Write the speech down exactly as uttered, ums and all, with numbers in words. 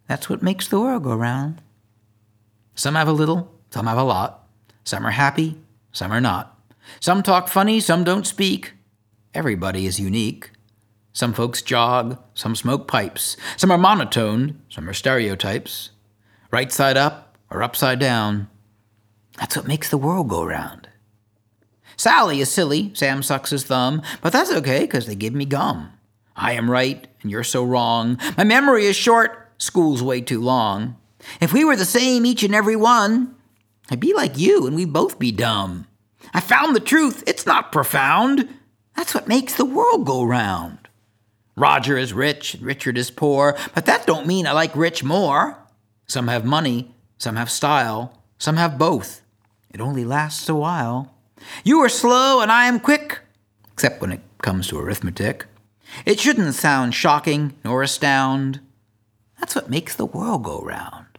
That's what makes the world go round. Some have a little, some have a lot. Some are happy, some are not. Some talk funny, some don't speak. Everybody is unique. Some folks jog, some smoke pipes. Some are monotone, some are stereotypes. Right side up or upside down. That's what makes the world go round. Sally is silly, Sam sucks his thumb, but that's okay because they give me gum. I am right and you're so wrong. My memory is short, school's way too long. If we were the same each and every one, I'd be like you and we'd both be dumb. I found the truth, it's not profound. That's what makes the world go round. Roger is rich and Richard is poor, but that don't mean I like rich more. Some have money, some have style, some have both. It only lasts a while. You are slow and I am quick, except when it comes to arithmetic. It shouldn't sound shocking nor astound. That's what makes the world go round.